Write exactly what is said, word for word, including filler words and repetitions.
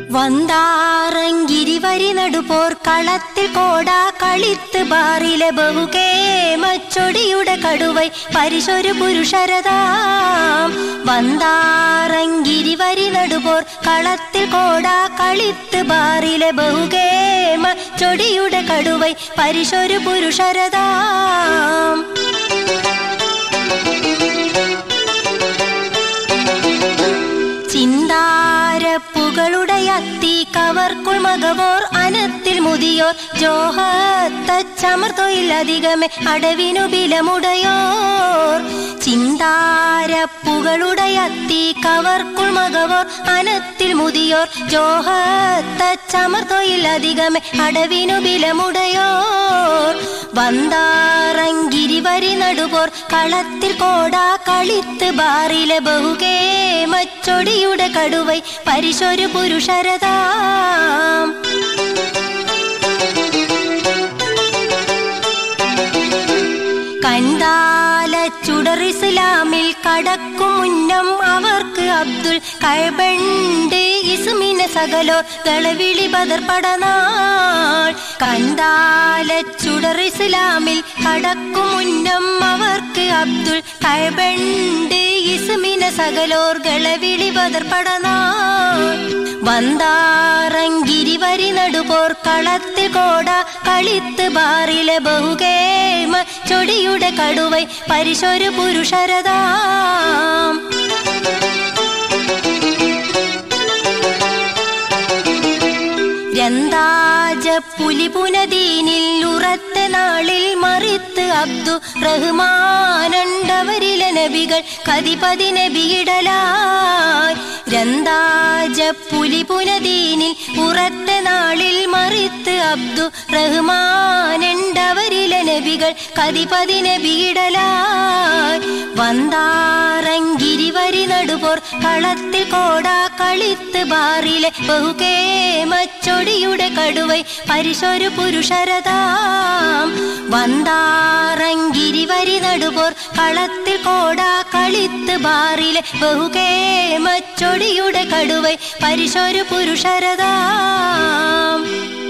വന്താറങ്കിരി വരി നടുപോർ കളത്തിൽ കോടാ കളിത്ത് ബാറിലെ ബഹുകേമച്ചൊടിയുടെ കടുവൈ പരിശൊരു പുരുഷരതാം. വന്താറങ്കിരി വരി നടുപോർ കളത്തിൽ കോടാ കളിത്ത് ബാറിലെ ബഹുകേമച്ചൊടിയുടെ കടുവൈ പരിശൊരു പുരുഷരതാം. ചിന്താരപ്പുകളുടയത്തി കവർക്കുൾ മകവോർ അനത്തിൽ മുതിയോർ ജോഹത്തച്ചമർത്തൊയിലധികമേ അടവിനു ബിലമുടയോർ. ചിന്താരപ്പുകളുടയത്തി കവർക്കുൾ മകവോർ അനത്തിൽ മുതിയോർ ജോഹത്തച്ചമർത്തൊയിലധികമേ അടവിനു ബിലമുടയോർ. വന്താറങ്കിരി വരി നടുപോർ കളത്തിൽ കോടാ കളിത്ത് ബാറിലെ ബഹുകേമച്ചൊടിയുടെ കടുവൈ പരിശൊരു പുരുഷരതാം. കണ്ടാല ചുടർ ഇസ്ലാമിൽ കടക്കും മുന്നം അവർക്ക് അബ്ദുൽ കഅബണ്ട് ഇസ്മിനെ സകലോർ കളവിളി ബദർ പടനാൾ. കണ്ടാല ചുടർ ഇസ്ലാമിൽ കടക്കും മുന്നം അവർക്ക് അബ്ദുൽ കഅബണ്ട് ഇസ്മിനെ സകലോർ കളവിളി ബദർ പടനാൾ. വന്താറങ്കിരി വരി നടുപോർ കളത്തിൽ കോടാ കളിത്ത് ബാറിലെ ബഹുകേമച്ചൊടിയുടെ കടുവൈ പരിശൊരു പുരുഷരതാം. രന്താജ പുലിപുനദീനിൽ ഉറത്ത നാളിൽ മറിത്ത് അബ്ദു റഹ്മാനുണ്ടവരിലെ നബികൾ കതിപതി നബിയിടലായി. രന്താജ പുലിപുനദീനിൽ ഉറത്ത നാളിൽ മറിത്ത് അബ്ദു റഹ്മാനുണ്ടവരിലെ നബികൾ കതിപതി നബിയിടലായി. വന്താറങ്കിരി വരി നടുപോർ കളത്തിൽ കോടാ കളിത്ത് ബാറിലെ ബഹുകേമച്ചൊടിയുടെ കടുവൈ പരിശൊരു പുരുഷരതാം. വന്താറങ്കിരി വരി നടുപോർ കളത്തിൽ കോടാ കളിത്ത് ബാറിലെ ബഹുകേമച്ചൊടിയുടെ കടുവൈ പരിശൊരു പുരുഷരതാം.